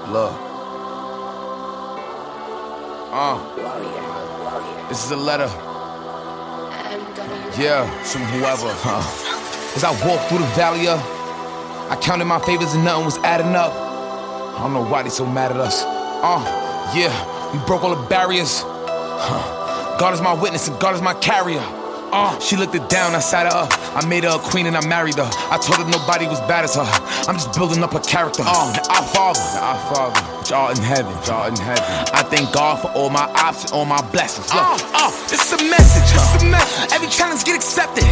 Look. This is a letter. Yeah, from whoever. As I walked through the valley of, I counted my favors and nothing was adding up. I don't know why they so mad at us. Yeah, we broke all the barriers. God is my witness and God is my carrier. She looked it down, I sat her up. I made her a queen and I married her. I told her nobody was bad as her. I'm just building up her character. Our Father, which art in heaven, I thank God for all my options, all my blessings. Look, this is a message, Every challenge get accepted.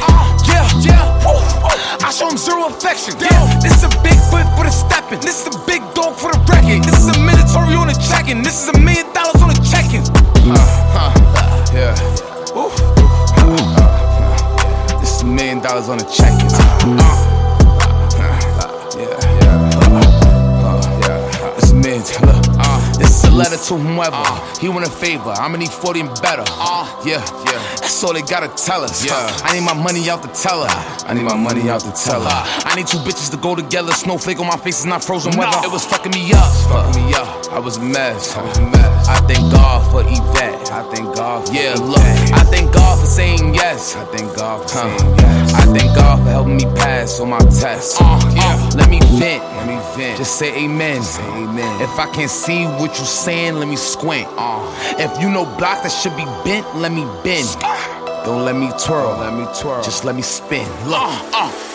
I show him zero affection. This is a big foot for the stepping. This is a big dog for the wrecking. This is a mandatory on the checking. This is $1 million on the checking. This is $1 million on the check-in. This is $1 million. This is a letter to whomever. He want a favor. I'ma need 40 and better. That's all they gotta tell us. I need my money out to tell her. I need two bitches to go together. Snowflake on my face is not frozen weather. It was fucking me up. I was a mess. I thank God for Yvette. I thank God for Yvette. I thank God for saying yes. I thank God for helping me pass on my tests. Let me vent. Just say amen. If I can't see what you saying, let me squint. If you know block that should be bent, let me bend. Don't let me twirl. Just let me spin. Look.